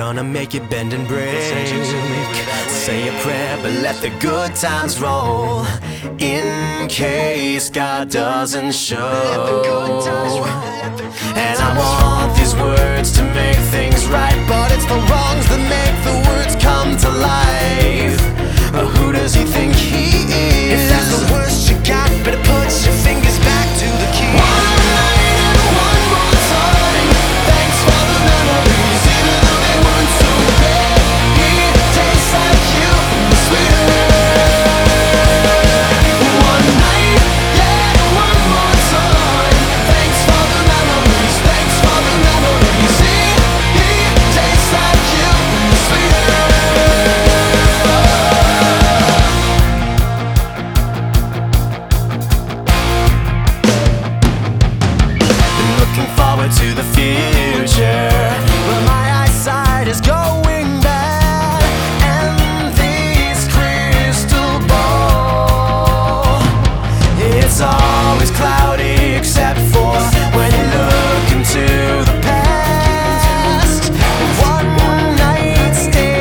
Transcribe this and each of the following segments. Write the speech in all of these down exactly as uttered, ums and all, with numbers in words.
gonna make it bend and break. Say a prayer, but let the good times roll, in case God doesn't show. And I want these words to make things right, but it's the wrongs that make the words come to life. But who does he think he is? If that's the worst you got, better put your fingers back to the key. One night and one more time. Thanks for the memories, even though they weren't so great. It tastes like you, sweeter. One night, yeah, one more time. Thanks for the memories, thanks for the memories. It, it tastes like you, sweeter. Forward to the future, but my eyesight is going bad, and this crystal ball, it's always cloudy except for when you look into the past. One night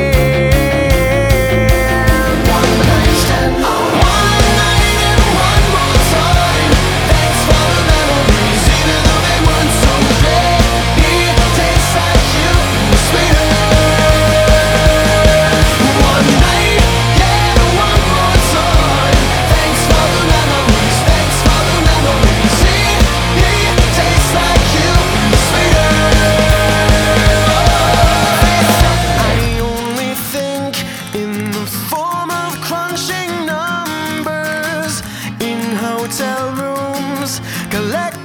stand, one night stand, one night and one more time. Thanks for the memories, even though they weren't so great. It tastes like you, sweeter. One night, yeah, one more time. Thanks for the memories, thanks for the memories. It, it tastes like you, sweeter. I only think in the form of crunching numbers in hotel rooms, collect